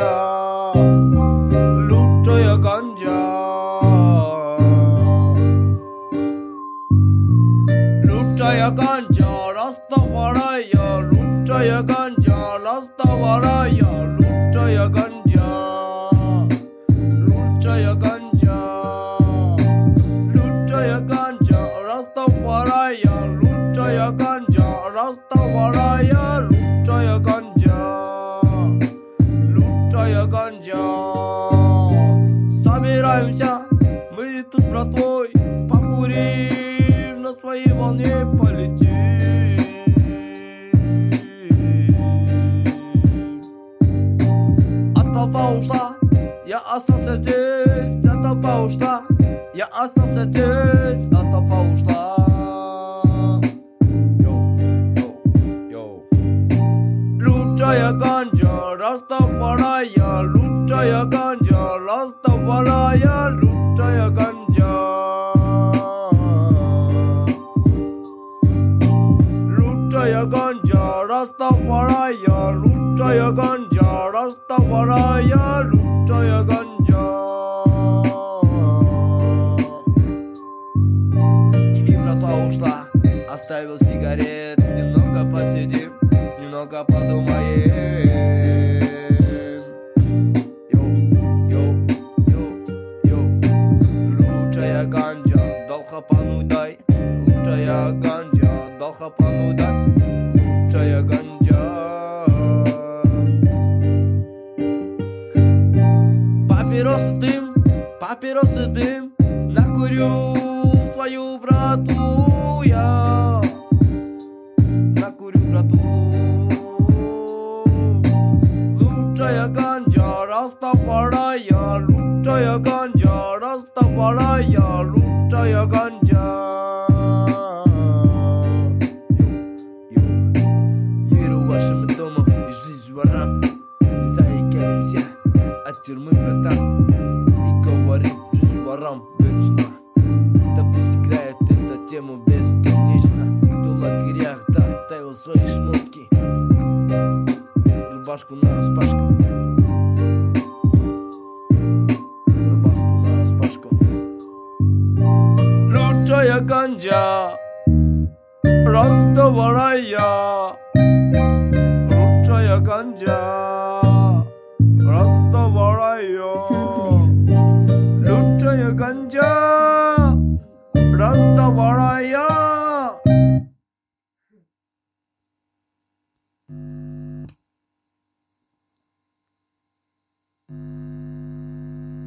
гanja, лучшая гanja, лучшая гanja, Растафарая, лучшая гanja, Растафарая, лучшая гanja, лучшая гanja, лучшая гanja, Растафарая, лучшая гanja, Растафарая, лучшая гanja, лучшая гanja. Собираемся мы тут, братвой, покурим, на своей волне полетим. А толпа ушла, я остался здесь, а толпа ушла, я остался здесь, а толпа ушла. Лучшая ганджа, Растафарая, лучшая ганджа, Растафарая, лучшая ганджа. Лучшая ганджа, Растафарая, лучшая ганджа, Растафарая, лучшая ганджа. И братва ушла, оставил сигарет, немного посидим, немного подумаем. Лучшая ганджа, дал хапану дай, лучшая ганджа, дал хапану дай, лучшая ганджа. Папиросы дым, накурю свою брату я. Накурю брату. Лучшая ганджа, Растафарая, лучшая ганджа, Растафарая, лучшая ганджа. Миру вашему дому и жизнь ворам. Не заикаемся от тюрьмы, братан. И говорим, жизнь ворам вечно. Да пусть играет эту тему бесконечно. В лагерях, да, ставил свои шмотки, рубашку нараспашку, рубашку нараспашку. Лучшая ганджа, Растафарая, лучшая ганджа, Растафарая, лучшая ганджа.